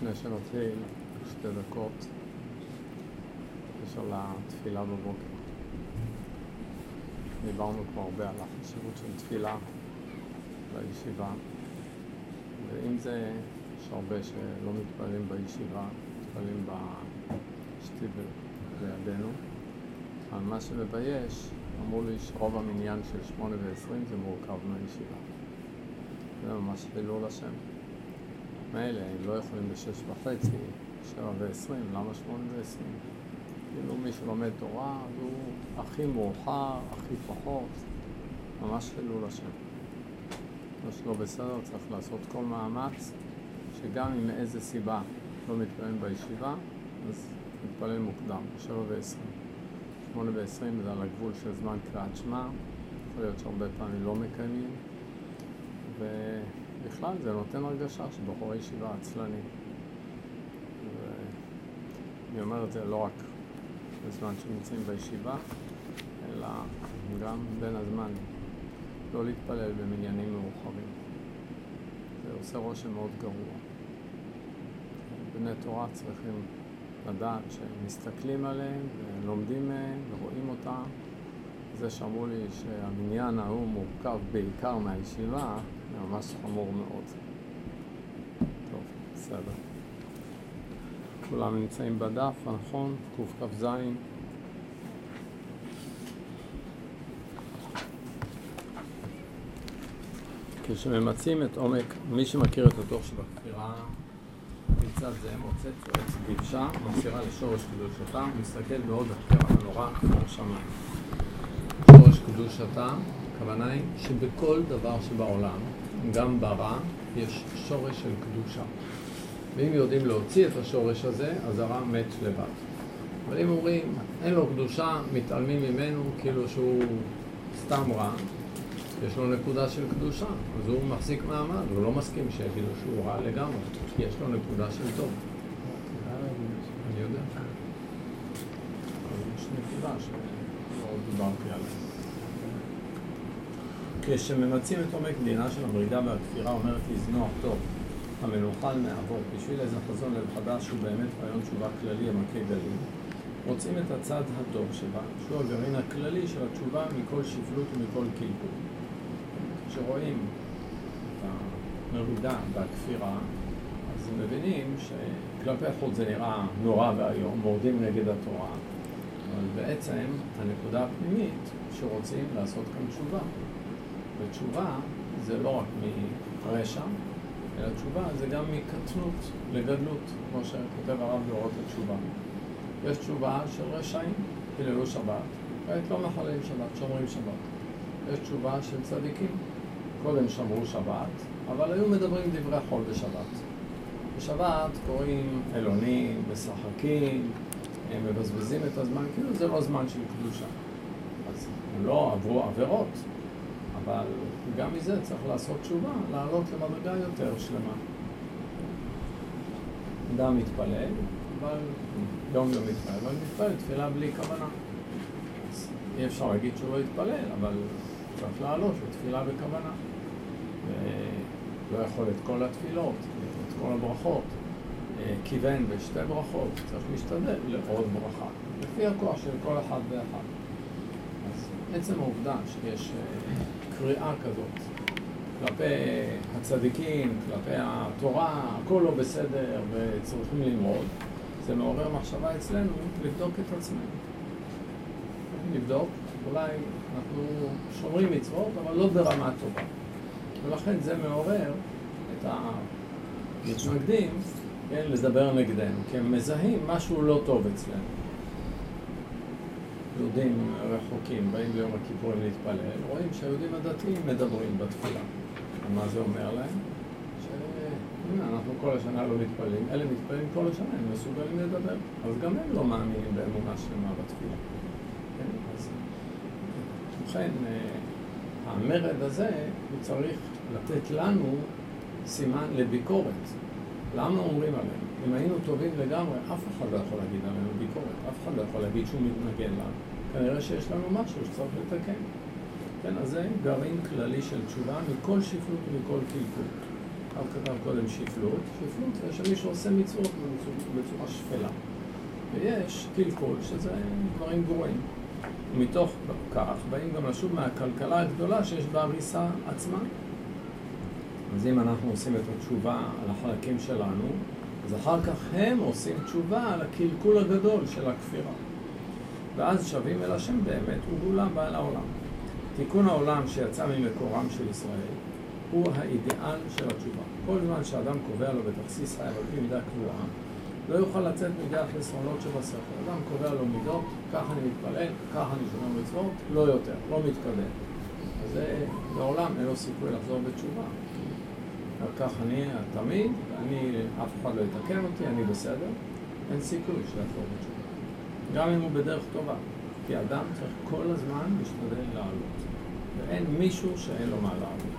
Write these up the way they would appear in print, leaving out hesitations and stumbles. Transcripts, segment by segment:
לפני שנתחיל 2 דקות בקשר לתפילה בבוקר. דיברנו כבר הרבה על החשיבות של תפילה בישיבה, ואם זה יש הרבה שלא מתפללים בישיבה, מתפללים בשטיבל לידינו. על מה שמבייש, אמרו לי שרוב המניין של 8:20 זה מורכב מהישיבה. זה ממש חילול השם. מילא, הם לא יכולים ב6:30, 7:20, למה 8:20? כאילו מי שלומד תורה, הוא הכי מאוחר, הכי פחות, ממש חילול השם. מה שלא בסדר, צריך לעשות כל מאמץ, שגם אם מאיזה סיבה לא מתפלל בישיבה, אז מתפלל מוקדם, 7:20. 8:20 זה על הגבול של זמן קריאת שמע, יכול להיות שהרבה פעמים לא מקיימים, ובכלל זה נותן הרגשה שבחורי ישיבה עצלני. ואני אומר את זה לא רק בזמן שנמצאים בישיבה, אלא גם בין הזמן לא להתפלל במניינים מאוחרים. זה עושה רושם מאוד גרוע. בני תורה צריכים לדעת שמסתכלים עליהם ולומדים מהם ורואים אותם. זה שאמרו לי שהמניין ההוא מורכב בעיקר מהישיבה, זה ממש חמור מאוד. טוב, בסדר. כולם נמצאים בדף, נכון? קכ"ז. כשממצים את עומק, מי שמכיר את התוך שבכפירה, מצד זה מוצא צועץ דבשה, מסירה לשורש קדושתה, מסתכל בעוד הכר הנורא כמו שמיים. שורש קדושתה, הכוונה היא שבכל דבר שבעולם, גם ברע, יש שורש של קדושה. ואם יודעים להוציא את השורש הזה, אז הרע מת לבד. אבל אם אומרים, אין לו קדושה, מתעלמים ממנו כאילו שהוא סתם רע, יש לו נקודה של קדושה, אז הוא מחזיק מעמד, הוא לא מסכים שיגידו שהוא רע לגמרי, כי יש לו נקודה של טוב. אני יודע. אבל יש נקודה שלא דיברתי עליה. כשממצים את עומק דינה של המרידה והכפירה, אומרת לזנוח טוב, המנוחל מעבור, בשביל איזה חזון לב חדש שהוא באמת רעיון תשובה כללי המכה גלים, רוצים את הצד הטוב שבה, שהוא הגרעין הכללי של התשובה מכל שפלות ומכל קלקול. כשרואים את המרידה והכפירה, אז מבינים שכלפי חוץ זה נראה נורא והיום, מורדים נגד התורה, אבל בעצם הנקודה הפנימית שרוצים לעשות כאן תשובה. ותשובה זה לא רק מרשע, אלא תשובה זה גם מקטנות לגדלות, כמו שכותב הרב באורות התשובה. יש תשובה של רשעים, פיללו שבת, כעת לא מחללים שבת, שומרים שבת. יש תשובה של צדיקים, קודם שמרו שבת, אבל היו מדברים דברי חול בשבת. בשבת קוראים אלונים, משחקים, הם מבזבזים את הזמן, כאילו זה לא זמן של קדושה. אז הם לא עברו עבירות, אבל גם מזה צריך לעשות תשובה, לעלות למדרגה יותר שלמה. אדם מתפלל, אבל יום לא מתפלל, אבל מתפלל תפילה בלי כוונה. אז אי אפשר להגיד שהוא לא יתפלל, אבל צריך לעלות לתפילה בכוונה. ולא יכול את כל התפילות, את כל הברכות. כיוון בשתי ברכות, צריך להשתדל לעוד ברכה, לפי הכוח של כל אחד ואחד. אז עצם העובדה שיש קריאה כזאת כלפי הצדיקים, כלפי התורה, הכל לא בסדר וצריכים ללמוד, זה מעורר מחשבה אצלנו לבדוק את עצמנו. לבדוק, אולי אנחנו שומרים מצוות, אבל לא ברמה טובה. ולכן זה מעורר את המתנגדים, כן, לדבר נגדנו, כי הם מזהים משהו לא טוב אצלנו. יהודים רחוקים, באים ליום הכיפורים להתפלל, רואים שהיהודים הדתיים מדברים בתפילה. ומה זה אומר להם? שאנחנו כל השנה לא מתפללים, אלה מתפללים כל השנה, הם מסוגלים לדבר. אז גם הם לא מאמינים באמונה שלמה בתפילה. כן? אז לכן, המרד הזה הוא צריך לתת לנו סימן לביקורת. למה אומרים עלינו? אם היינו טובים לגמרי, אף אחד לא יכול להגיד עלינו ביקורת, אף אחד לא יכול להגיד שהוא מתנגד לנו. כנראה שיש לנו משהו שצריך לתקן. כן, אז זה גרעין כללי של תשובה מכל שפלות ומכל קלקול. הרב כתב קודם שפלות. שפלות זה שמישהו עושה מצוות בצורה שפלה. ויש קלקול שזה דברים גרועים. ומתוך כך באים גם לשוב מהכלכלה הגדולה שיש בהריסה עצמה. אז אם אנחנו עושים את התשובה על החלקים שלנו, אז אחר כך הם עושים תשובה על הקלקול הגדול של הכפירה. ואז שווים אל השם באמת, הוא גאולה בעל העולם. תיקון העולם שיצא ממקורם של ישראל הוא האידיאל של התשובה. כל זמן שאדם קובע לו בתכסיס חייו על פי מידה קבועה, לא יוכל לצאת מידי החסרונות שבשכל. אדם קובע לו מידות, כך אני מתפלל, כך אני שומר מצוות, לא יותר, לא מתקדם. אז זה לעולם אין לו סיכוי לחזור בתשובה. כך אני תמיד, אף אחד לא יתקן אותי, אני בסדר, אין סיכוי שיחזור בתשובה. גם אם הוא בדרך טובה, כי אדם צריך כל הזמן להשתדל לעלות. ואין מישהו שאין לו מה לעלות.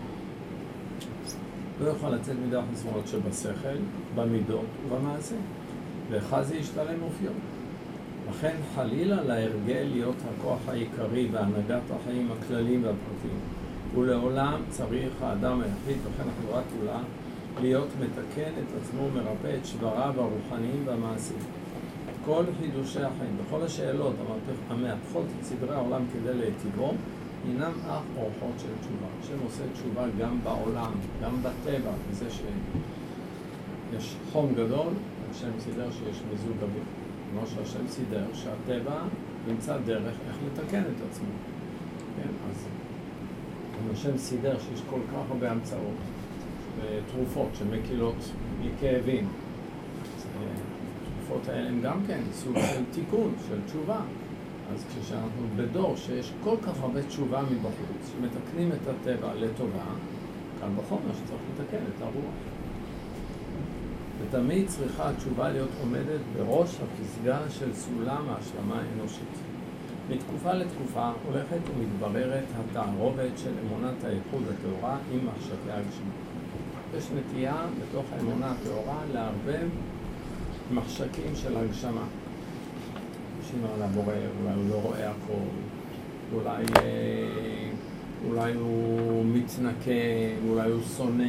לא יוכל לצאת מידי החסרונות שבשכל, במידות ובמעשה. ואחד זה ישתלם אופיו. לכן חלילה להרגל להיות הכוח העיקרי בהנהגת החיים הכלליים והפרטיים. ולעולם צריך האדם היחיד, וכן החברה כולה, להיות מתקן את עצמו ומרפא את שבריו הרוחניים והמעשיים. כל חידושי החיים, בכל השאלות המהפכות את סדרי העולם כדי להיטיבו, הינם אך אורחות של תשובה. השם עושה תשובה גם בעולם, גם בטבע, בזה שיש חום גדול, השם סידר שיש מיזוג אוויר. כמו שהשם סידר שהטבע נמצא דרך איך לתקן את עצמו. כן, אז השם סידר שיש כל כך הרבה המצאות ותרופות שמקילות מכאבים. התרופות האלה הם גם כן סוג של תיקון, של תשובה. אז כשאנחנו בדור שיש כל כך הרבה תשובה מבחוץ, שמתקנים את הטבע לטובה, כאן בחומר שצריך לתקן את הרוח. ותמיד צריכה התשובה להיות עומדת בראש הפסגה של סולם ההשלמה האנושית. מתקופה לתקופה הולכת ומתבררת התערובת של אמונת הייחוד הטהורה עם מחשבי הגשמה. יש נטייה בתוך האמונה הטהורה לערבב מחשקים של הגשמה. שימה על הבורא, אולי הוא לא רואה הכל, אולי הוא מתנקם, אולי הוא שונא,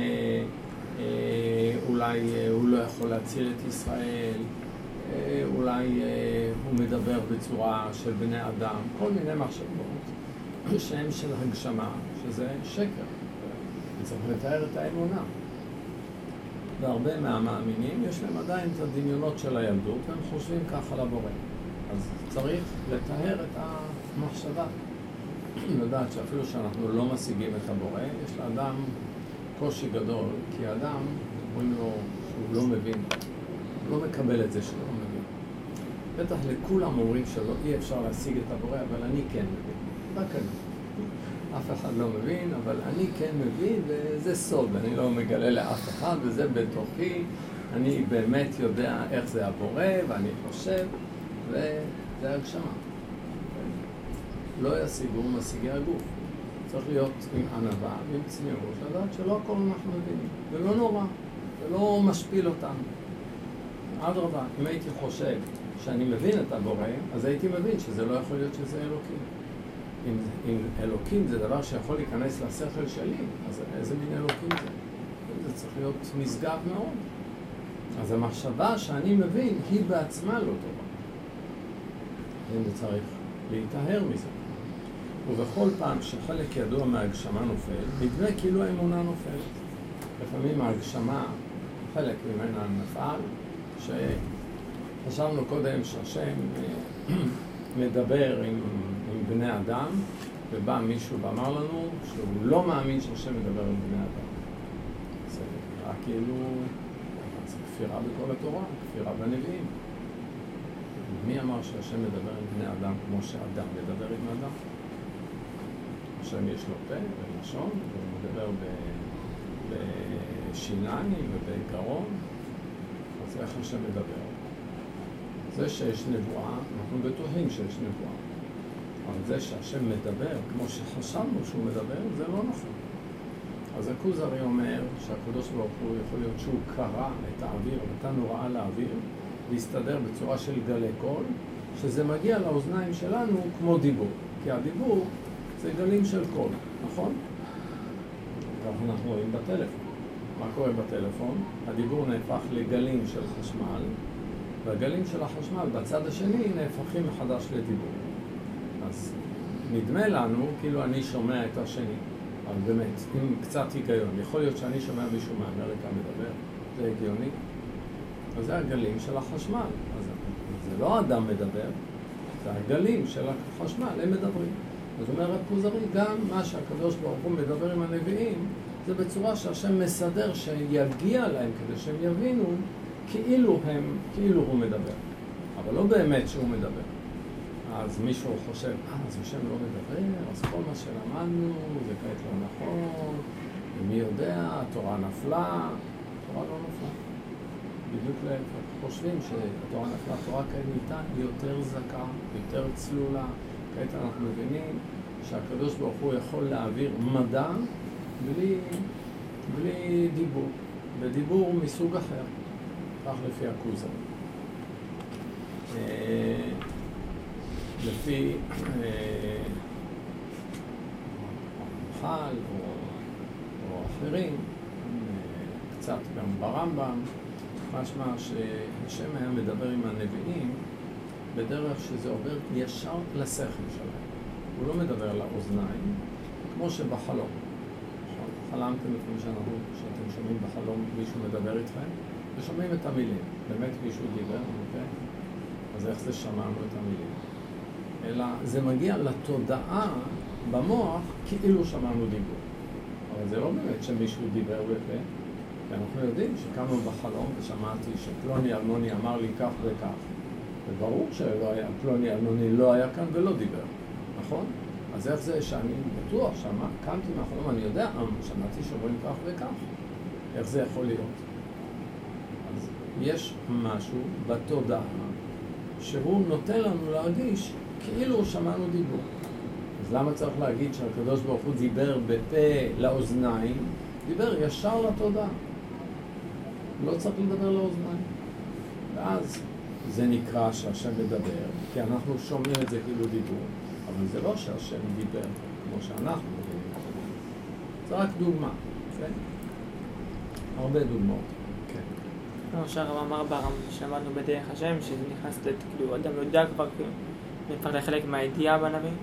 אולי הוא לא יכול להציל את ישראל, אולי הוא מדבר בצורה של בני אדם, כל מיני מחשבות שהם של הגשמה, שזה שקר, וצריך לתאר את האמונה. והרבה מהמאמינים יש להם עדיין את הדמיונות של הילדות, והם חושבים ככה לבורא. אז צריך לתאר את המחשבה. לדעת שאפילו שאנחנו לא משיגים את הבורא, יש לאדם קושי גדול, כי האדם, אומרים לו שהוא לא מבין, הוא לא מקבל את זה שהוא לא מבין. בטח לכולם אומרים שלא אי אפשר להשיג את הבורא, אבל אני כן מבין. רק אני. אף אחד לא מבין, אבל אני כן מבין, וזה סוד, אני לא מגלה לאף אחד, וזה בתוכי. אני באמת יודע איך זה הבורא, ואני חושב, וזה הגשמה. לא ישיגו משיגי הגוף. צריך להיות עם ענווה ועם צניעות, לדעת שלא הכל אנחנו מבינים. ולא נורא, ולא משפיל אותנו. אדרבה, אם הייתי חושב שאני מבין את הבורא, אז הייתי מבין שזה לא יכול להיות שזה אלוקים. אם אלוקים זה דבר שיכול להיכנס לשכל שלי, אז איזה מין אלוקים זה? זה צריך להיות משגב מאוד. אז המחשבה שאני מבין היא בעצמה לא טובה. זה צריך להיטהר מזה. ובכל פעם שחלק ידוע מהגשמה נופל, נדמה כאילו האמונה נופלת. לפעמים ההגשמה, חלק ממנה נפל, שחשבנו קודם שהשם מדבר עם בני אדם, ובא מישהו ואמר לנו שהוא לא מאמין שהשם מדבר עם בני אדם. זה רק כאילו, זה כפירה בכל התורה, כפירה בנביאים. מי אמר שהשם מדבר עם בני אדם כמו שאדם מדבר עם אדם? השם יש לו פה ולשון, והוא מדבר בשיניים ובעיקרון, אז איך השם מדבר? זה שיש נבואה, אנחנו בטוחים שיש נבואה. אבל זה שהשם מדבר, כמו שחשבנו שהוא מדבר, זה לא נכון. אז הכוזרי אומר שהקדוש ברוך הוא יכול להיות שהוא קרא את האוויר, נתן הוראה לאוויר, להסתדר בצורה של גלי קול, שזה מגיע לאוזניים שלנו כמו דיבור. כי הדיבור זה גלים של קול, נכון? כך אנחנו רואים בטלפון. מה קורה בטלפון? הדיבור נהפך לגלים של חשמל, והגלים של החשמל בצד השני נהפכים מחדש לדיבור. אז נדמה לנו כאילו אני שומע את השני, אבל באמת, עם קצת היגיון. יכול להיות שאני שומע מישהו מאמריקה מדבר, זה הגיוני. אז זה הגלים של החשמל. אז זה לא אדם מדבר, זה הגלים של החשמל, הם מדברים. אז אומר רב כוזרי, גם מה שהקדוש ברוך הוא מדבר עם הנביאים, זה בצורה שהשם מסדר שיגיע להם כדי שהם יבינו כאילו הוא מדבר. אבל לא באמת שהוא מדבר. אז מישהו חושב, אז השם לא מדבר, אז כל מה שלמדנו זה כעת לא נכון, ומי יודע, התורה נפלה, התורה לא נפלה. בדיוק להפך, חושבים שהתורה נפלה, התורה כעת נהייתה יותר זכה, יותר צלולה. כעת אנחנו מבינים שהקדוש ברוך הוא יכול להעביר מדע בלי דיבור, בדיבור מסוג אחר, כך לפי הכוזרי. לפי חל או אחרים, קצת גם ברמב"ם, משמע שהשם היה מדבר עם הנביאים בדרך שזה עובר ישר לשכל שלהם. הוא לא מדבר לאוזניים, כמו שבחלום. חלמתם לפעמים שאתם שומעים בחלום מישהו מדבר איתכם, ושומעים את המילים. באמת מישהו דיבר, אוקיי? אז איך זה שמענו את המילים? אלא זה מגיע לתודעה במוח כאילו שמענו דיבור. אבל זה לא באמת שמישהו דיבר בפה, כי אנחנו יודעים שקמנו בחלום ושמעתי שפלוני אלמוני אמר לי כך וכך. וברור שפלוני אלמוני לא היה כאן ולא דיבר, נכון? אז איך זה שאני בטוח קמתי מהחלום, אני יודע, שמעתי שאומרים כך וכך. איך זה יכול להיות? אז יש משהו בתודעה שהוא נותן לנו להרגיש כאילו שמענו דיבור. אז למה צריך להגיד שהקדוש ברוך הוא דיבר בפה לאוזניים? דיבר ישר לתודעה. לא צריך לדבר לאוזניים. ואז זה נקרא שהשם מדבר, כי אנחנו שומעים את זה כאילו דיבור. אבל זה לא שהשם דיבר כמו שאנחנו מבינים. זה רק דוגמה, כן? הרבה דוגמאות. כן. כמו שהרב אמר ברם, שמענו בדרך השם, שזה נכנס כאילו, אדם יודע כבר, נפח לחלק מהידיעה בנביא. אתה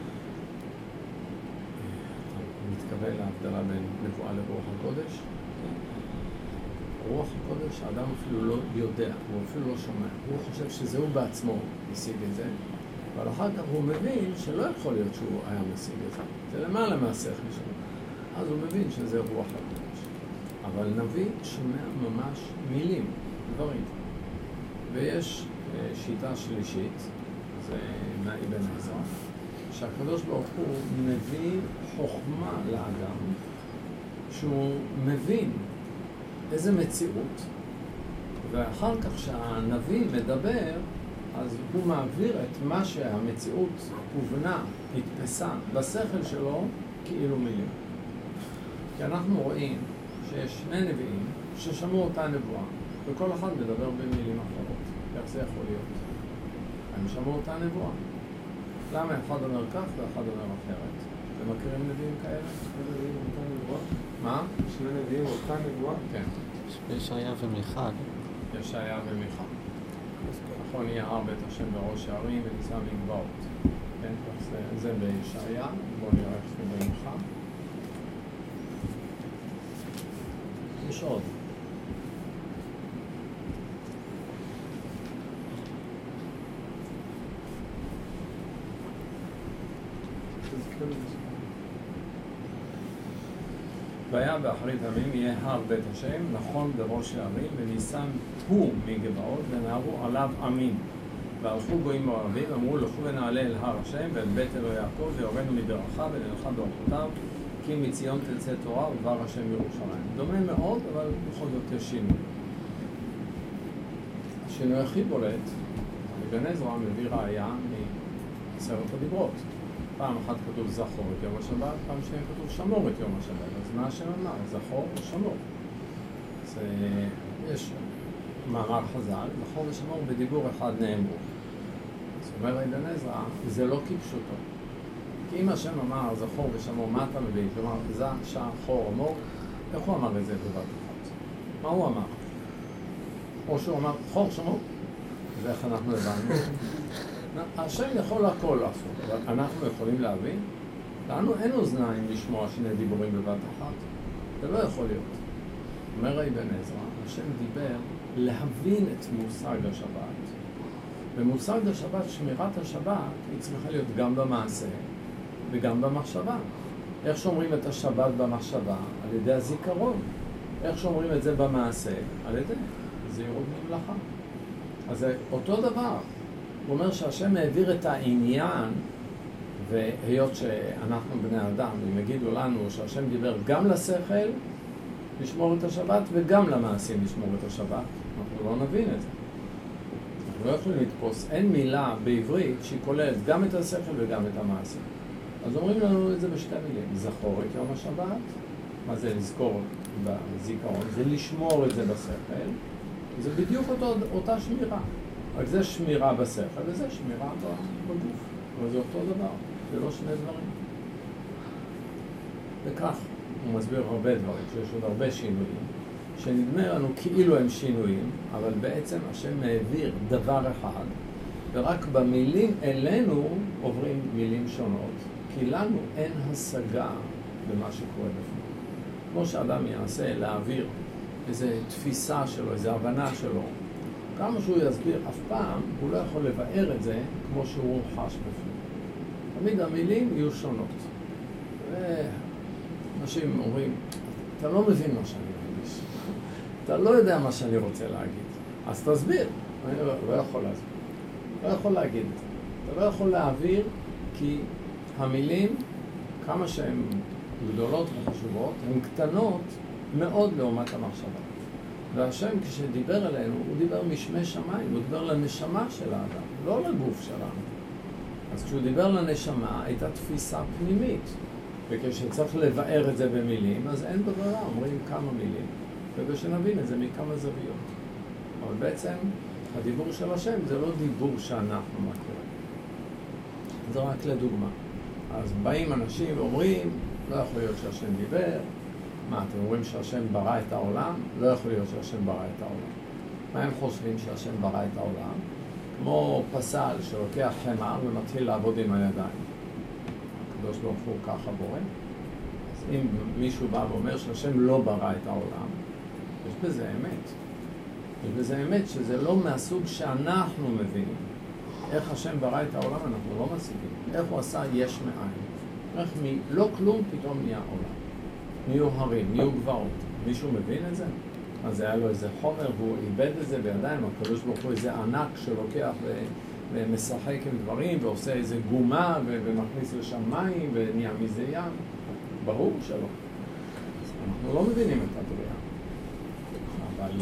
מתכוון להבדלה בין נבואה לרוח הקודש? כן. רוח הקודש, האדם אפילו לא יודע, הוא אפילו לא שומע. הוא חושב שזה הוא בעצמו משיג את זה, אבל אחר כך הוא מבין שלא יכול להיות שהוא היה משיג את זה. זה למעלה מהשכל שלו. אז הוא מבין שזה רוח הקודש. אבל נביא שומע ממש מילים, דברים. ויש שיטה שלישית, זה מאבן עזרא, שהקדוש ברוך הוא מביא חוכמה לאדם, שהוא מבין איזה מציאות, ואחר כך שהנביא מדבר, אז הוא מעביר את מה שהמציאות הובנה, התפסה בשכל שלו כאילו מילים. כי אנחנו רואים שיש שני נביאים ששמעו אותה נבואה, וכל אחד מדבר במילים אחרות. איך זה יכול להיות? הם שמעו אותה נבואה. למה אחד אומר כך ואחד אומר אחרת? אתם מכירים נביאים כאלה? שני נביאים אותה נבואה? מה? שני נביאים אותה נבואה? כן. ישעיה ומיכה. ישעיה ומיכה. נכון, יער בית השם בראש הערים ונישא מגבעות. כן, אז זה בישעיה. בואו נראה איך זה במיכה. יש עוד. והיה באחרית הימים יהיה הר בית השם, נכון בראש הערים, ונישא הוא מגבעות, ונהרו עליו עמים. והלכו גויים ורבים, אמרו לכו ונעלה אל הר השם, ואל בית אלוהי יעקב, ויורנו מדרכיו ונלכה באורחותיו, כי מציון תצא תורה ודבר השם ירושלים. דומה מאוד, אבל בכל זאת יש שינוי. השינוי הכי בולט, אבן עזרא מביא ראיה מספר הדיברות. פעם אחת כתוב זכור את יום השבת, פעם שנייה כתוב שמור את יום השבת. אז מה השם אמר? זכור ושמור. אז יש מאמר חז"ל, זכור ושמור בדיבור אחד נאמרו. אז אומר אבן עזרא, זה לא כפשוטו. כי אם השם אמר זכור ושמור, מה אתה מבין? כלומר, זה, שע, חור, אמור, איך הוא אמר את זה בבת אחת? מה הוא אמר? או שהוא אמר, חור שמו, ואיך אנחנו הבנו? השם יכול הכל לעשות, אבל אנחנו יכולים להבין? לנו אין אוזניים לשמוע שני דיבורים בבת אחת. זה לא יכול להיות. אומר אבן עזרא, השם דיבר להבין את מושג השבת. במושג השבת, שמירת השבת, היא צריכה להיות גם במעשה וגם במחשבה. איך שומרים את השבת במחשבה? על ידי הזיכרון. איך שומרים את זה במעשה? על ידי זהירות ממלאכה. אז זה אותו דבר. הוא אומר שהשם העביר את העניין, והיות שאנחנו בני אדם, אם יגידו לנו שהשם דיבר גם לשכל לשמור את השבת וגם למעשים לשמור את השבת, אנחנו לא נבין את זה. אנחנו לא יכולים לתפוס, אין מילה בעברית שהיא כוללת גם את השכל וגם את המעשים. אז אומרים לנו את זה בשתי מילים, זכור את יום השבת, מה זה לזכור בזיכרון? זה לשמור את זה בשכל, זה בדיוק אותה שמירה. רק זה שמירה בשכל וזה שמירה בגוף, אבל זה אותו דבר, זה לא שני דברים. וכך הוא מסביר הרבה דברים, שיש עוד הרבה שינויים, שנדמה לנו כאילו הם שינויים, אבל בעצם השם העביר דבר אחד, ורק במילים אלינו עוברים מילים שונות, כי לנו אין השגה במה שקורה בפנים. כמו שאדם ינסה להעביר איזו תפיסה שלו, איזו הבנה שלו, כמה שהוא יסביר אף פעם, הוא לא יכול לבאר את זה כמו שהוא חש בפנים. תמיד המילים יהיו שונות. אנשים אומרים, אתה לא מבין מה שאני מרגיש. אתה לא יודע מה שאני רוצה להגיד. אז תסביר. אני לא יכול להסביר. לא יכול להגיד את זה. אתה לא יכול להעביר כי המילים, כמה שהן גדולות וחשובות, הן קטנות מאוד לעומת המחשבה. והשם כשדיבר אלינו, הוא דיבר משמי שמיים, הוא דיבר לנשמה של האדם, לא לגוף שלנו. אז כשהוא דיבר לנשמה, הייתה תפיסה פנימית. וכשצריך לבאר את זה במילים, אז אין ברירה, אומרים כמה מילים. וכשנבין את זה מכמה זוויות. אבל בעצם, הדיבור של השם זה לא דיבור שאנחנו מכירים. זה רק לדוגמה. אז באים אנשים ואומרים, לא יכול להיות שהשם דיבר. מה, אתם אומרים שהשם ברא את העולם? לא יכול להיות שהשם ברא את העולם. מה הם חושבים שהשם ברא את העולם? כמו פסל שלוקח חמר ומתחיל לעבוד עם הידיים. הקדוש ברוך הוא ככה בורא. אז אם מישהו בא ואומר שהשם לא ברא את העולם, יש בזה אמת. יש בזה אמת שזה לא מהסוג שאנחנו מבינים. איך השם ברא את העולם אנחנו לא משיגים. איך הוא עשה יש מאין. איך מלא כלום פתאום נהיה עולם. נהיו הרים, נהיו גבעות. מישהו מבין את זה? אז היה לו איזה חומר והוא איבד את זה בידיים. הקדוש ברוך הוא איזה ענק שלוקח ומשחק עם דברים ועושה איזה גומה ומכניס לשם מים ונהיה מזה ים. ברור שלא. אנחנו לא מבינים את הבריאה. אבל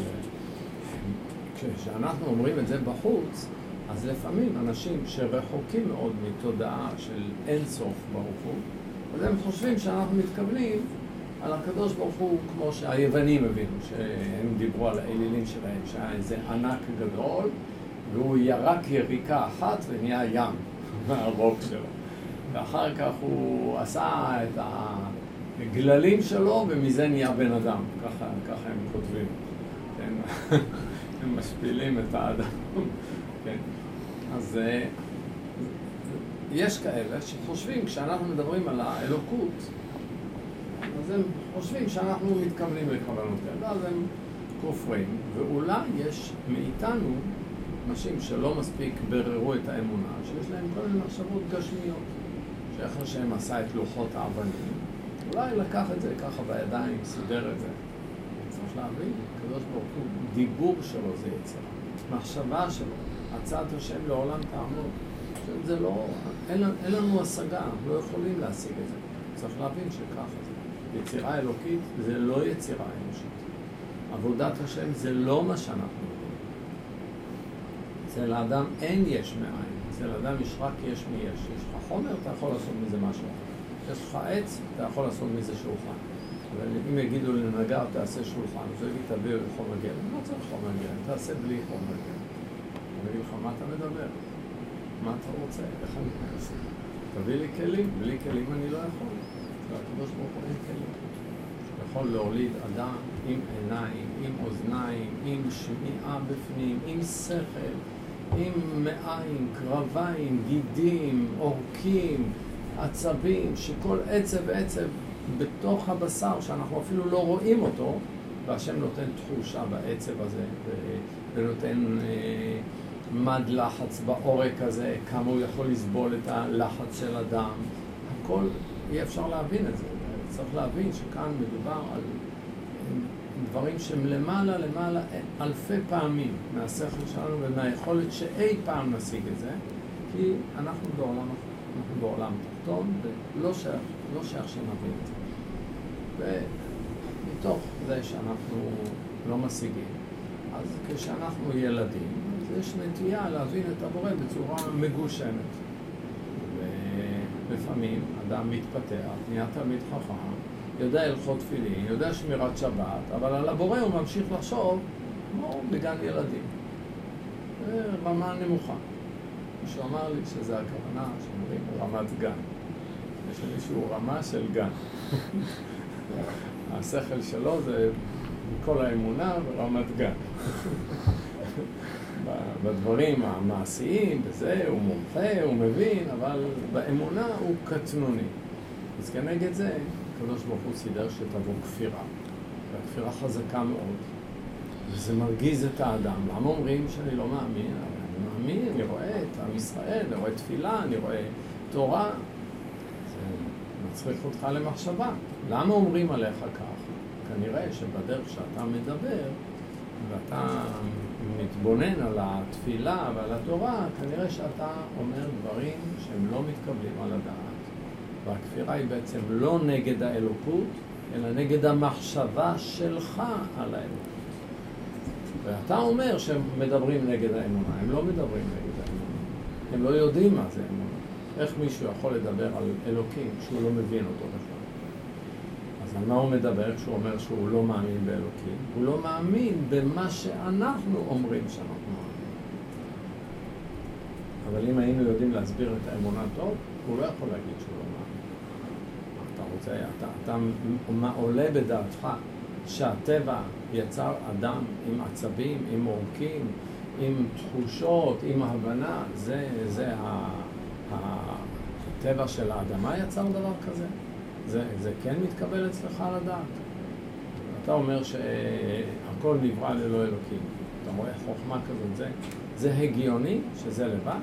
כשאנחנו אומרים את זה בחוץ, אז לפעמים אנשים שרחוקים מאוד מתודעה של אין סוף ברוך הוא, אז הם חושבים שאנחנו מתכוונים על הקדוש ברוך הוא כמו שהיוונים הבינו, שהם דיברו על האלילים שלהם, שהיה איזה ענק גדול, והוא ירק יריקה אחת ונהיה ים מהרוק שלו. ואחר כך הוא עשה את הגללים שלו ומזה נהיה בן אדם. ככה הם כותבים. כן? הם משפילים את האדם. כן? אז יש כאלה שחושבים, כשאנחנו מדברים על האלוקות, אז הם חושבים שאנחנו מתכוונים לכוונותיהם, ואז הם כופרים. ואולי יש מאיתנו אנשים שלא מספיק בררו את האמונה, שיש להם כל מיני מחשבות גשמיות, שאחר שהם עשה את לוחות האבנים, אולי לקח את זה ככה בידיים, סידר את זה. צריך להבין, הקדוש ברוך הוא, דיבור שלו זה יצירה, מחשבה שלו, הצעת השם לעולם תעמוד. זה לא, אין לנו השגה, לא יכולים להשיג את זה. צריך להבין שככה זה. יצירה אלוקית זה לא יצירה אנושית. עבודת השם זה לא מה שאנחנו יודעים. אצל האדם אין יש מאין. אצל האדם יש רק יש מיש. יש לך חומר, אתה יכול לעשות מזה משהו. יש לך עץ, אתה יכול לעשות מזה שולחן. אבל אם יגידו לנגר, תעשה שולחן, אז הוא יגיד, תביא חומר גלם. לא צריך חומר גלם, תעשה בלי חומר גלם. אני אגיד לך, מה אתה מדבר? מה אתה רוצה? איך אני אעשה? תביא לי כלים, בלי כלים אני לא יכול. והקדוש ברוך הוא אין כלים. יכול להוליד אדם עם עיניים, עם אוזניים, עם שמיעה בפנים, עם שכל, עם מעיים, קרביים, גידים, עורקים, עצבים, שכל עצב בתוך הבשר שאנחנו אפילו לא רואים אותו, והשם נותן תחושה בעצב הזה ונותן מד לחץ בעורק הזה, כמה הוא יכול לסבול את הלחץ של הדם. הכל, אי אפשר להבין את זה. צריך להבין שכאן מדובר על דברים שהם למעלה אלפי פעמים מהשכל שלנו ומהיכולת שאי פעם נשיג את זה, כי אנחנו בעולם תחתון ולא שייך שנבין את זה. ומתוך זה שאנחנו לא משיגים, אז כשאנחנו ילדים, אז יש נטייה להבין את הבורא בצורה מגושמת. ולפעמים אדם מתפתח, נהיה תלמיד חכם, יודע הלכות תפילין, יודע שמירת שבת, אבל על הבורא הוא ממשיך לחשוב כמו בגן ילדים. זה רמה נמוכה. מישהו אמר לי שזה הכוונה שאומרים רמת גן. יש למישהו רמה של גן. השכל שלו זה כל האמונה ורמת גן. בדברים המעשיים, בזה הוא מומחה, הוא מבין, אבל באמונה הוא קטנוני. אז כנגד זה, הקדוש ברוך הוא סידר שתבוא כפירה. והכפירה חזקה מאוד. וזה מרגיז את האדם. למה אומרים שאני לא מאמין? אני מאמין, אני רואה את עם ישראל, אני רואה תפילה, אני רואה תורה. זה מצריך אותך למחשבה. למה אומרים עליך כך? כנראה שבדרך שאתה מדבר, ואתה מתבונן על התפילה ועל התורה, כנראה שאתה אומר דברים שהם לא מתקבלים על הדעת. והכפירה היא בעצם לא נגד האלוקות, אלא נגד המחשבה שלך על האלוקות. ואתה אומר שהם מדברים נגד האמונה, הם לא מדברים נגד האמונה. הם לא יודעים מה זה אמונה. איך מישהו יכול לדבר על אלוקים שהוא לא מבין אותו בכלל? אז על מה הוא מדבר כשהוא אומר שהוא לא מאמין באלוקים? הוא לא מאמין במה שאנחנו אומרים שאנחנו מאמינים. אבל אם היינו יודעים להסביר את האמונה טוב, הוא לא יכול להגיד שהוא לא מאמין. אתה מה עולה בדעתך שהטבע יצר אדם עם עצבים, עם עורקים, עם תחושות, עם הבנה, זה הטבע של האדמה יצר דבר כזה? זה כן מתקבל אצלך על הדעת. אתה אומר שהכל נברא ללא אלוקים. אתה רואה חוכמה כזאת, זה הגיוני שזה לבד?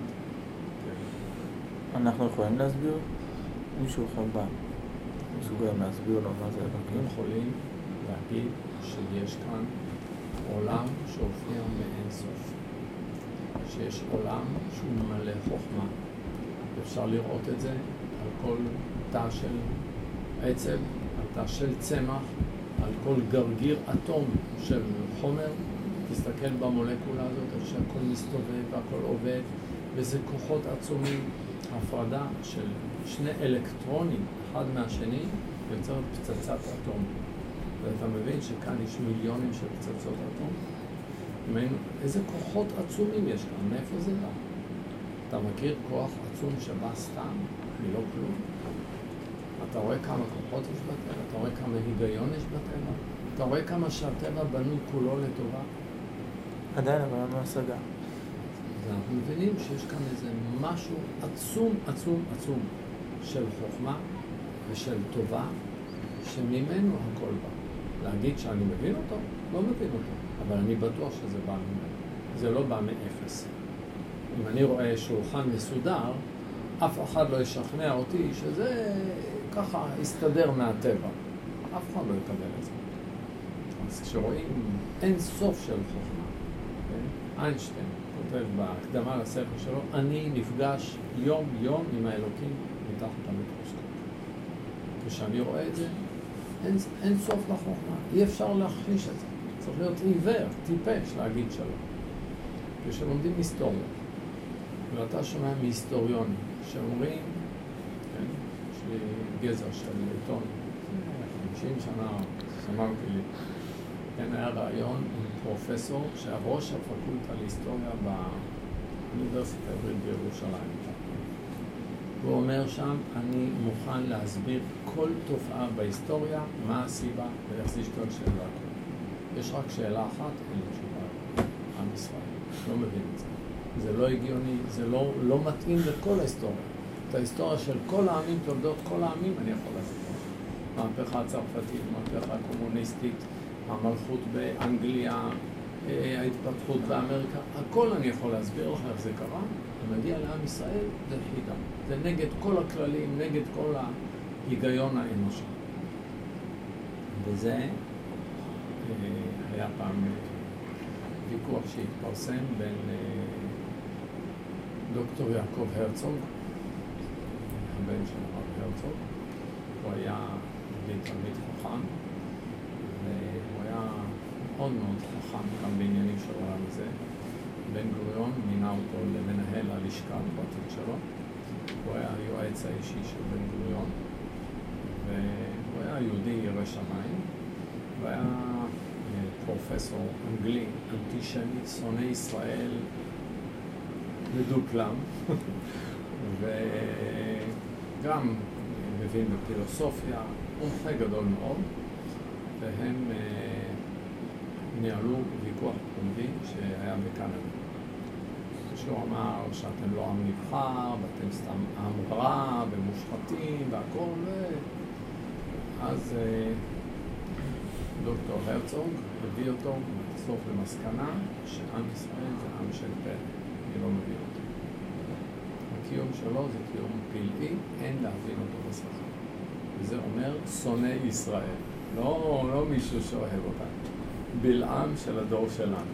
אנחנו יכולים להסביר? מישהו חלבן. מסוגלים להסביר לו מה זה אלוקים? יכולים להגיד שיש כאן עולם שהופיע מאין סוף. שיש עולם שהוא מלא חוכמה. אפשר לראות את זה על כל תא של עצב, על תא של צמח, על כל גרגיר אטום של חומר. תסתכל במולקולה הזאת, איך שהכל מסתובב והכל עובד, וזה כוחות עצומים. הפרדה של שני אלקטרונים, אחד מהשני, יוצרת פצצת אטום. ואתה מבין שכאן יש מיליונים של פצצות אטום? איזה כוחות עצומים יש כאן? מאיפה זה בא? אתה מכיר כוח עצום שבא סתם, מלא כלום? אתה רואה כמה כוחות יש בטבע? אתה רואה כמה היגיון יש בטבע? אתה רואה כמה שהטבע בנוי כולו לטובה? עדיין, אבל לא השגה. אנחנו מבינים שיש כאן איזה משהו עצום, עצום, עצום של חוכמה ושל טובה, שממנו הכל בא. להגיד שאני מבין אותו? לא מבין אותו. אבל אני בטוח שזה בא ממנו. זה לא בא מאפס. אם אני רואה שולחן מסודר, אף אחד לא ישכנע אותי שזה ככה יסתדר מהטבע. אף אחד לא יקבל את זה. אז כשרואים אין סוף של חוכמה, איינשטיין כותב בהקדמה לספר שלו, אני נפגש יום יום עם האלוקים מתחת המיקרוסקופ. כשאני רואה את זה, אין סוף לחוכמה. אי אפשר להכחיש את זה. צריך להיות עיוור, טיפש, להגיד שלום. כשלומדים היסטוריה, ואתה שומע מהיסטוריונים שאומרים, כן, יש לי גזר של עיתון, 50 שנה שמרתי לי, כן, היה רעיון עם פרופסור שהראש הפקולטה להיסטוריה באוניברסיטה העברית בירושלים. והוא אומר שם, אני מוכן להסביר כל תופעה בהיסטוריה, מה הסיבה ואיך זה ישתול של והכל. יש רק שאלה אחת, אין לי תשובה. עם ישראל. לא מבין את זה. זה לא הגיוני, זה לא מתאים לכל ההיסטוריה. את ההיסטוריה של כל העמים, תולדות כל העמים, אני יכול להסביר. המהפכה הצרפתית, המהפכה הקומוניסטית, המלכות באנגליה, ההתפתחות באמריקה, הכל אני יכול להסביר לך איך זה קרה. ומגיע לעם ישראל, זה חידה. זה נגד כל הכללים, נגד כל ההיגיון האנושי. וזה היה פעם ויכוח שהתפרסם בין דוקטור יעקב הרצוג, הבן של הרב הרצוג. הוא היה תלמיד חכם, והוא היה מאוד מאוד חכם גם בעניינים של העולם הזה. בן גוריון מינה אותו למנהל הלשכה הפרטית שלו. הוא היה היועץ האישי של בן גוריון, והוא היה יהודי ירא שמיים, והיה פרופסור אנגלי, אנטישמי, שונא ישראל, מדופלם, וגם מבין בפילוסופיה, מומחה גדול מאוד, והם ניהלו ויכוח פומבי שהיה בקנדה. שהוא אמר שאתם לא עם נבחר, ואתם סתם עם רע, ומושחתים, והכל, אז דוקטור הרצוג הביא אותו בסוף למסקנה שעם ישראל זה עם של פלא, אני לא מבין אותו. הקיום שלו זה קיום פלאי, אין להבין אותו בשכל. וזה אומר שונא ישראל, לא מישהו שאוהב אותנו. בלעם של הדור שלנו.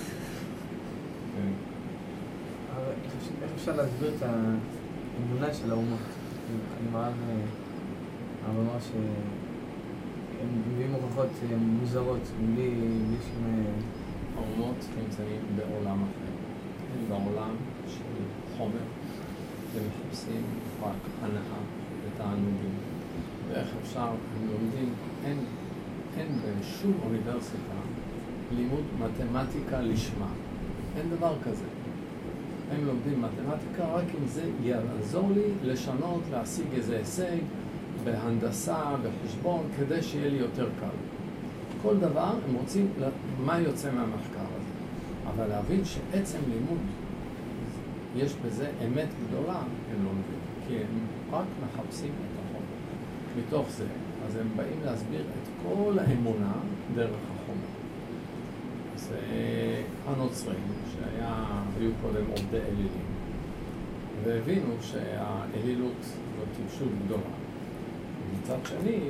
איך אפשר להסביר את האמונה של האומות? אני מעל אמר שהם מביאים הוכחות מוזרות, בלי שום... האומות נמצאים בעולם אחר. הם בעולם של חומר, ומחפשים רק הנאה ותענוגים. ואיך אפשר, הם לומדים, אין בשום אוניברסיטה לימוד מתמטיקה לשמה. אין דבר כזה. הם לומדים מתמטיקה רק אם זה יעזור לי לשנות, להשיג איזה הישג בהנדסה, בחשבון, כדי שיהיה לי יותר קל. כל דבר הם רוצים מה יוצא מהמחקר הזה. אבל להבין שעצם לימוד, יש בזה אמת גדולה, הם לא מבינים. כי הם רק מחפשים את החומר. מתוך זה, אז הם באים להסביר את כל האמונה דרך החומר. אז הנוצרים, שהיו קודם עובדי אלילים, והבינו שהאלילות זו טיפשות גדולה. ומצד שני,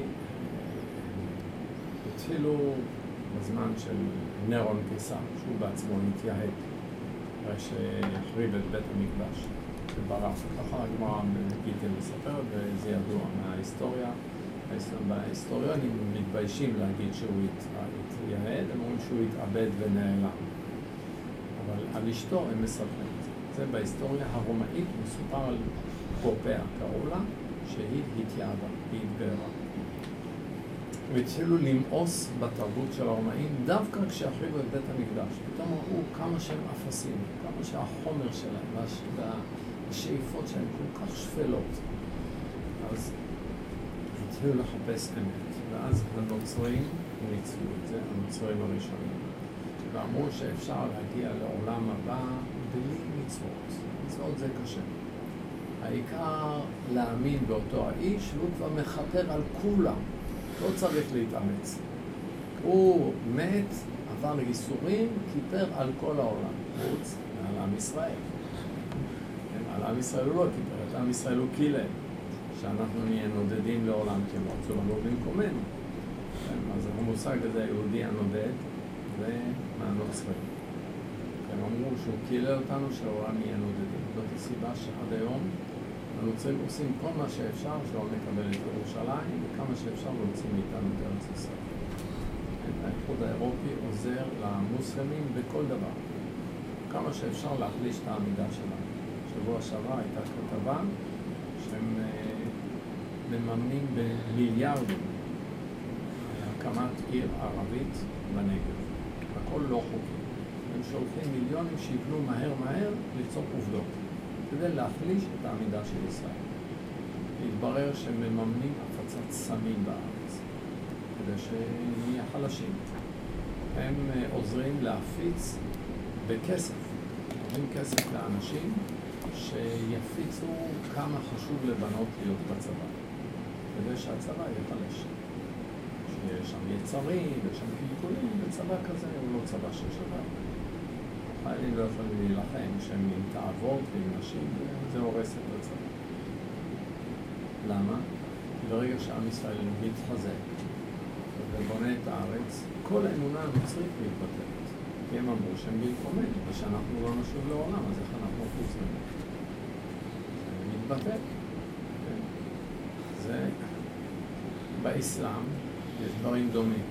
התחילו בזמן של נרון קיסר, שהוא בעצמו התייהד, אחרי שהחריב את בית המקדש, וברח. ככה הגמרא בגיטין מספרת, וזה ידוע מההיסטוריה. ההיסטוריונים מתביישים להגיד שהוא התייהד, הם אומרים שהוא התאבד ונעלם. אבל על אשתו הם מספרים את זה. זה בהיסטוריה הרומאית מסופר על פופאה, קראו לה, שהיא התייהדה, היא התגרה. והתחילו למאוס בתרבות של הרומאים דווקא כשהחריבו את בית המקדש. פתאום ראו כמה שהם אפסים, כמה שהחומר שלהם והשאיפות שלהם כל כך שפלות. אז התחילו לחפש אמת, ואז הנוצרים ניצלו את זה, הנוצרים הראשונים, ואמרו שאפשר להגיע לעולם הבא בלי מצוות. מצוות זה קשה. העיקר להאמין באותו האיש, והוא כבר מחפר על כולם. לא צריך להתאמץ. הוא מת, עבר ייסורים, כיפר על כל העולם. חוץ על עם ישראל. על עם ישראל הוא לא כיפר, את עם ישראל הוא קילל. שאנחנו נהיה נודדים לעולם כמו, זה לא במקומנו. אז המושג הזה היהודי הנודד, זה מהנוצרים. הם אמרו שהוא קילל אותנו שהעולם יהיה נודדים. זאת הסיבה שעד היום הנוצרים עושים כל מה שאפשר שלא נקבל את ירושלים, וכמה שאפשר להוציא מאיתנו את ארץ ישראל. האיחוד האירופי עוזר למוסלמים בכל דבר. כמה שאפשר להחליש את העמידה שלנו. שבוע שעבר הייתה כתבה שהם מממנים במיליארדים הקמת עיר ערבית בנגב. הכל לא חוקי. הם שולחים מיליונים שיבנו מהר ליצור עובדות, כדי להחליש את העמידה של ישראל. התברר שהם מממנים הפצת סמים בארץ, כדי שנהיה חלשים. הם עוזרים להפיץ בכסף, נותנים כסף לאנשים שיפיצו כמה חשוב לבנות להיות בצבא, כדי שהצבא יהיה חלש. שיש שם יצרים ויש שם קלקולים, וצבא כזה הוא לא צבא של שבת. חיילים לא יכולים להילחם שהם עם תאוות ועם נשים, וזה הורס את הצבא. למה? ברגע שעם ישראל מתחזק ובונה את הארץ, כל האמונה הנוצרית מתבטלת. כי הם אמרו שהם בלקומם, ושאנחנו לא נשוב לעולם, אז איך אנחנו חוזרים? זה מתבטל. כן? זה באסלאם יש דברים דומים.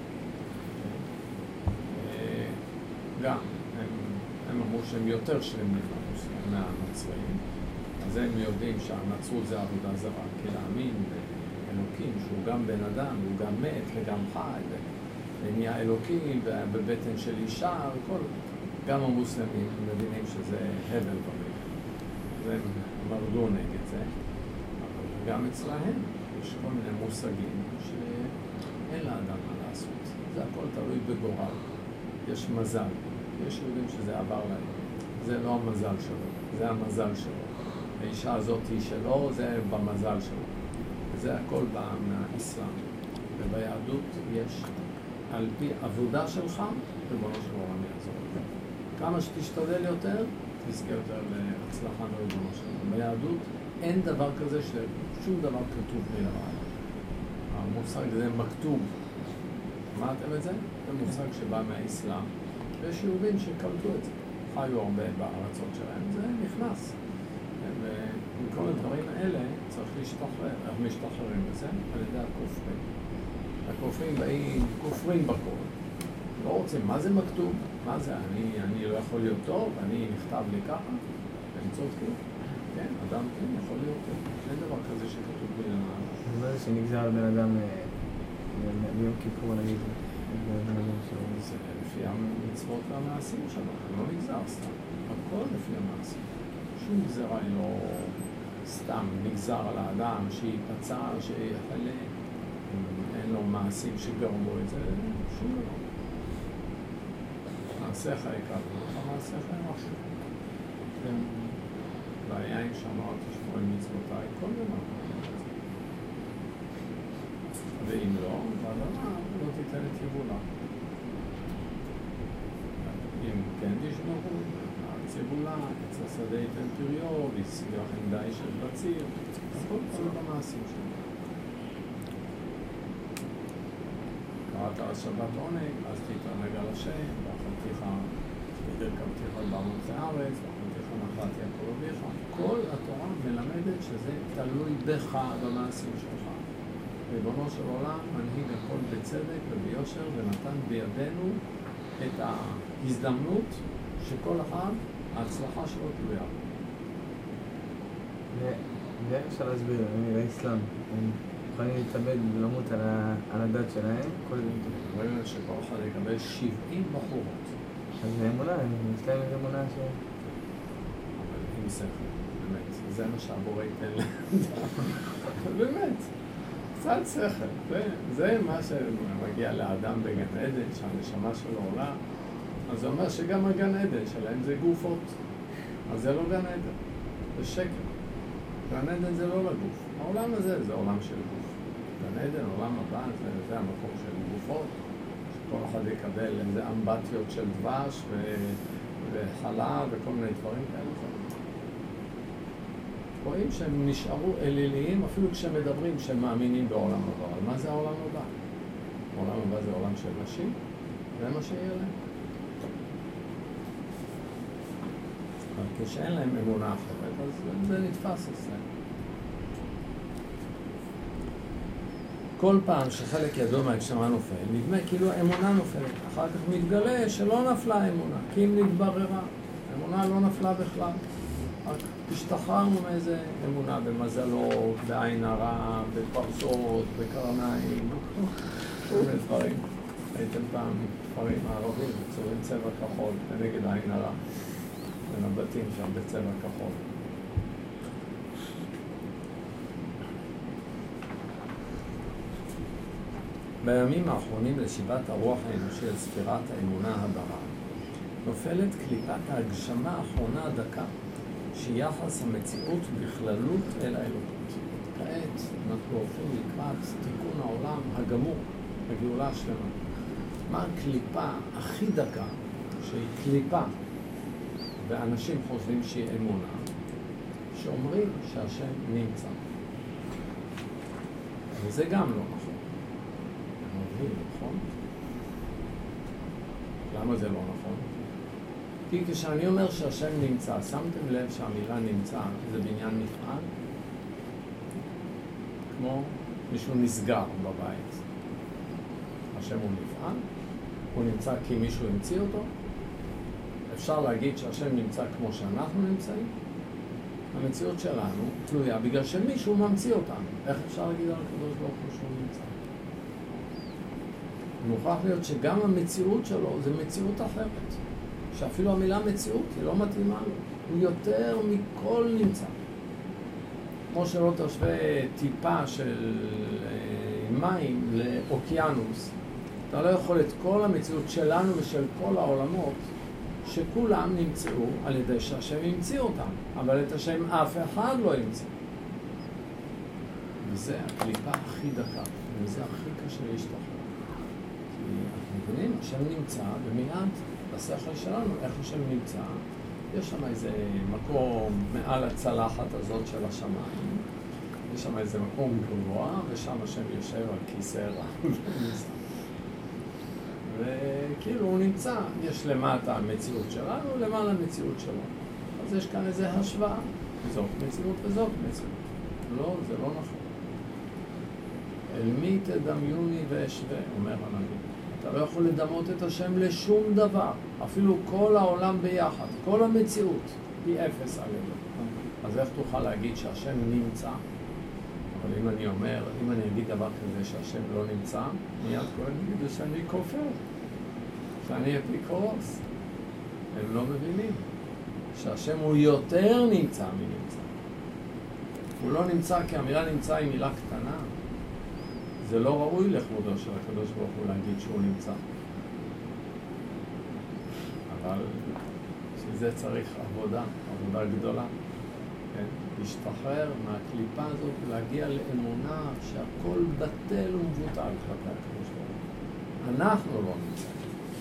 גם, הם אמרו שהם יותר שלמים מהנוצרים, אז הם יודעים שהנצרות זה עבודה זרה, כי להאמין באלוקים, שהוא גם בן אדם, הוא גם מת וגם חי, ונהיה אלוקים בבטן של אישה, וכל, גם המוסלמים מבינים שזה הבל במילה. אז הם מרדו נגד זה, אבל גם אצלהם יש כל מיני מושגים שאין לאדם מה לעשות. זה הכל תלוי בגורל. יש מזל. יש יודעים שזה עבר להם. זה לא המזל שלו, זה המזל שלו. האישה הזאת היא שלו, זה במזל שלו. וזה הכל בא מהאסלאם. וביהדות יש, על פי עבודה שלך, ריבונו של עולם יעזור. כמה שתשתדל יותר, תזכה יותר להצלחה מריבונו של עולם. ביהדות אין דבר כזה ששום דבר כתוב מלמעלה. המושג זה מכתוב. שמעתם את זה? זה מושג שבא מהאסלאם. ויש יהודים שקלטו את זה. חיו הרבה בארצות שלהם. זה נכנס. ומכל הדברים האלה צריך להשתחרר. אנחנו משתחררים בזה על ידי הכופרים. הכופרים באים, כופרים בכל. לא רוצים, מה זה מכתוב? מה זה? אני לא יכול להיות טוב? אני נכתב לי ככה? הם צודקים. כן, אדם כן יכול להיות טוב. אין דבר כזה שכתוב לי למעלה. זה לא זה שנגזר על בן אדם ביום כיפור, נגיד. זה לפי המצוות והמעשים שלנו, לא נגזר סתם. הכל לפי המעשים. שום גזרה היא לא סתם נגזר על האדם, שיפצע, שיחלה. אין לו מעשים שגרמו את זה, שום דבר. מעשיך יקר, מעשיך אין משהו. והיין שאמרת ששמור עם מצוותיי, כל דבר. ואם לא, והאדמה לא תיתן את יבולה. אם כן תשמעו, הציבולה, עץ השדה ייתן פריו, ויסגח עמדי של בציר, הכל תלוי במעשים שלנו. קראת על שבת עונג, אז תתענג על השם, ואכלתיך ודרכבתיך על בארץ הארץ, ואכלתיך נחלת יעקב אביך. כל התורה מלמדת שזה תלוי בך במעשים שלך. ריבונו של עולם מנהיג הכל בצדק וביושר, ונתן בידינו את ההזדמנות שכל אחד, ההצלחה שלו תלויה. ואיך אפשר להסביר, לאסלאם, הם יכולים להתאבד ולמות על הדת שלהם, כל זה מתאים. רואים שכל אחד יקבל 70 בחורות. אז זה אמונה, יש להם איזו אמונה ש... אבל עם שכל, באמת, זה מה שהבורא ייתן להם. באמת. קצת שכל, זה מה שמגיע לאדם בגן עדן, שהנשמה שלו עולה, אז זה אומר שגם הגן עדן שלהם זה גופות, אז זה לא גן עדן, זה שקר. גן עדן זה לא לגוף, העולם הזה זה עולם של גוף. גן עדן, עולם הבא, זה המקום של גופות, שכל אחד יקבל איזה אמבטיות של דבש וחלה וכל מיני דברים כאלה. רואים שהם נשארו אליליים אפילו כשהם מדברים שהם מאמינים בעולם הבא. אבל מה זה העולם הבא? העולם הבא זה עולם של נשים, זה מה שיהיה להם. אבל כשאין להם אמונה אחרת, אז זה נתפס אצלם. כל פעם שחלק ידוע מהגשמה נופל, נדמה כאילו האמונה נופלת. אחר כך מתגלה שלא נפלה האמונה, כי אם נתבררה, האמונה לא נפלה בכלל. רק השתחררנו מאיזה אמונה במזלות, בעין הרע, בפרסות, בקרניים, כל מיני דברים. הייתם פעם דברים הערבים, צורים צבע כחול, ונגד העין הרע, בין הבתים שם בצבע כחול. בימים האחרונים לשיבת הרוח האנושי על ספירת האמונה הבאה, נופלת קליפת ההגשמה האחרונה הדקה, שהיא יחס המציאות בכללות אל האלוקות. כעת אנחנו הולכים לקראת תיקון העולם הגמור, הגאולה השלמה. מה הקליפה הכי דקה, שהיא קליפה, ואנשים חושבים שהיא אמונה, שאומרים שהשם נמצא. וזה גם לא נכון. נכון? למה זה לא נכון? כי כשאני אומר שהשם נמצא, שמתם לב שהמילה נמצא זה בניין נפעל? כמו מישהו נסגר בבית. השם הוא נפעל? הוא נמצא כי מישהו המציא אותו? אפשר להגיד שהשם נמצא כמו שאנחנו נמצאים? המציאות שלנו תלויה בגלל שמישהו ממציא אותנו. איך אפשר להגיד על הקדוש ברוך הוא שהוא נמצא? מוכרח להיות שגם המציאות שלו זה מציאות אחרת. שאפילו המילה מציאות היא לא מתאימה לו. הוא יותר מכל נמצא. כמו שלא תשווה טיפה של מים לאוקיינוס, אתה לא יכול את כל המציאות שלנו ושל כל העולמות, שכולם נמצאו על ידי שהשם המציא אותם, אבל את השם אף אחד לא המציא. וזה הקליפה הכי דקה, וזה הכי קשה להשתחרר. כי אנחנו מבינים, השם נמצא במיד בשכל שלנו, איך השם נמצא. יש שם איזה מקום מעל הצלחת הזאת של השמיים, יש שם איזה מקום גבוה, ושם השם יושב על כיסא רם. וכאילו הוא נמצא, יש למטה המציאות שלנו, למעלה המציאות שלנו. אז יש כאן איזו השוואה, זאת מציאות וזאת מציאות. לא, זה לא נכון. אל מי תדמיוני ואשווה, אומר הנביא. אתה לא יכול לדמות את השם לשום דבר, אפילו כל העולם ביחד, כל המציאות היא אפס על ידו. אז איך תוכל להגיד שהשם נמצא? אבל אם אני אומר, אם אני אגיד דבר כזה שהשם לא נמצא, מיד כהן יגידו שאני כופר, שאני אפיקורוס. הם לא מבינים שהשם הוא יותר נמצא מנמצא. הוא לא נמצא כי המילה נמצא היא מילה קטנה. זה לא ראוי לכבודו של הקדוש ברוך הוא להגיד שהוא נמצא. אבל שזה צריך עבודה גדולה. כן? להשתחרר מהקליפה הזאת ולהגיע לאמונה שהכל בטל ומבוטל כלפי הקדוש ברוך הוא. אנחנו לא נמצא.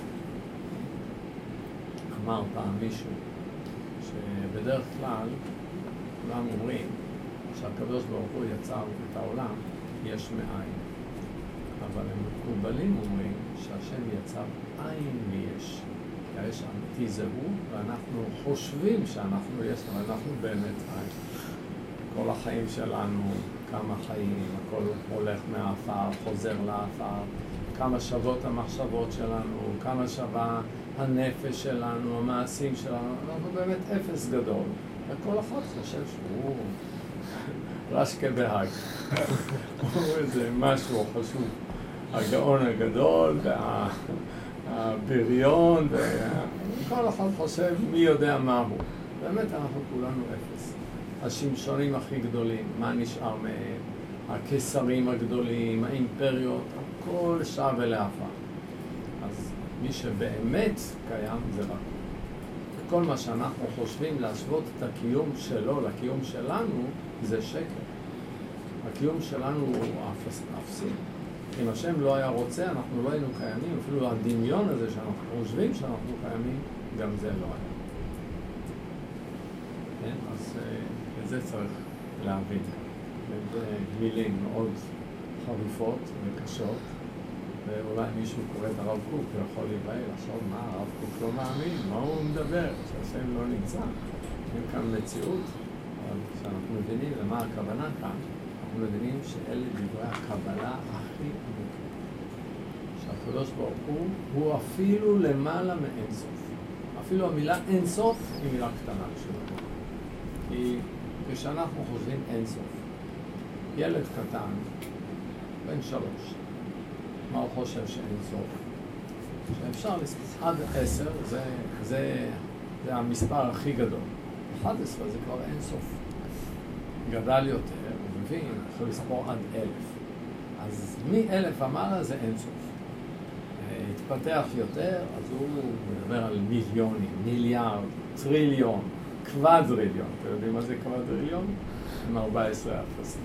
אמר פעם מישהו שבדרך כלל כולם אומרים שהקדוש ברוך הוא יצר את העולם יש מאין. אבל המקובלים אומרים שהשם יצר עין ויש. יש אמיתי זה הוא, ואנחנו חושבים שאנחנו יש, אבל אנחנו באמת עין. כל החיים שלנו, כמה חיים, הכל הולך מהאפר, חוזר לאפר, כמה שוות המחשבות שלנו, כמה שווה הנפש שלנו, המעשים שלנו, אנחנו באמת אפס גדול. וכל אחד חושב שהוא רשקה בהג. הוא איזה משהו חשוב. הגאון הגדול והבריון, וכל אחד חושב מי יודע מה הוא. באמת אנחנו כולנו אפס. השמשונים הכי גדולים, מה נשאר מהם? הקיסרים הגדולים, האימפריות, הכל שווה לאפה. אז מי שבאמת קיים זה רק. כל מה שאנחנו חושבים להשוות את הקיום שלו לקיום שלנו זה שקר. הקיום שלנו הוא אפסי. אם השם לא היה רוצה, אנחנו לא היינו קיימים, אפילו הדמיון הזה שאנחנו חושבים שאנחנו קיימים, גם זה לא היה. כן? אז את זה צריך להבין. זה מילים מאוד חריפות וקשות, ואולי מישהו קורא את הרב קוק ויכול להיבהל, עכשיו מה, הרב קוק לא מאמין, מה הוא מדבר, שהשם לא נמצא. אין כאן מציאות, אבל כשאנחנו מבינים למה הכוונה כאן, אנחנו מבינים שאלה דברי הקבלה הכי עמוקים. שהקדוש ברוך הוא אפילו למעלה מאינסוף. אפילו המילה אינסוף היא מילה קטנה שלנו. כי כשאנחנו חושבים אינסוף, ילד קטן, בן 3, מה הוא חושב שאינסוף? שאפשר לספור עד 10, זה המספר הכי גדול. 11 זה כבר אינסוף. גדל יותר. מבין, יכול לספור עד 1000. אז מ-1000 ומעלה זה אינסוף. התפתח יותר, אז הוא מדבר על מיליונים, מיליארד, טריליון, קוואדריליון. אתם יודעים מה זה קוואדריליון? עם 14 אפסים.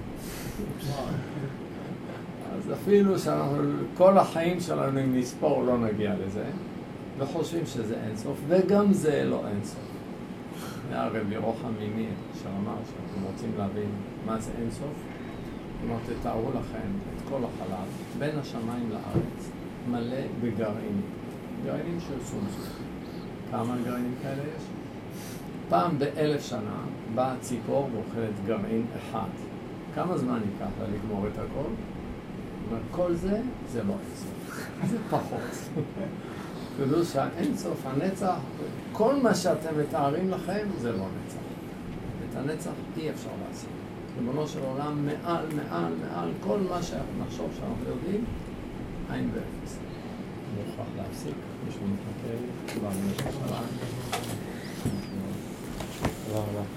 אז אפילו שאנחנו, כל החיים שלנו אם נספור לא נגיע לזה, וחושבים שזה אינסוף, וגם זה לא אינסוף. היה הרב ירוחם מימי שאמר שאתם רוצים להבין מה זה אינסוף, כלומר תתארו לכם את כל החלל בין השמיים לארץ מלא בגרעינים, גרעינים של סומסום. כמה גרעינים כאלה יש? פעם ב1000 שנה באה ציפור ואוכלת גרעין אחד. כמה זמן ייקח לה לגמור את הכל? כל זה לא אינסוף, זה פחות. תדעו שהאינסוף, הנצח, כל מה שאתם מתארים לכם זה לא נצח. את הנצח אי אפשר לעשות. ריבונו של עולם מעל כל מה שנחשוב שאנחנו יודעים, אין ואפס. אני מוכרח להפסיק, מישהו מחכה לי, כבר במשך שעה. תודה רבה.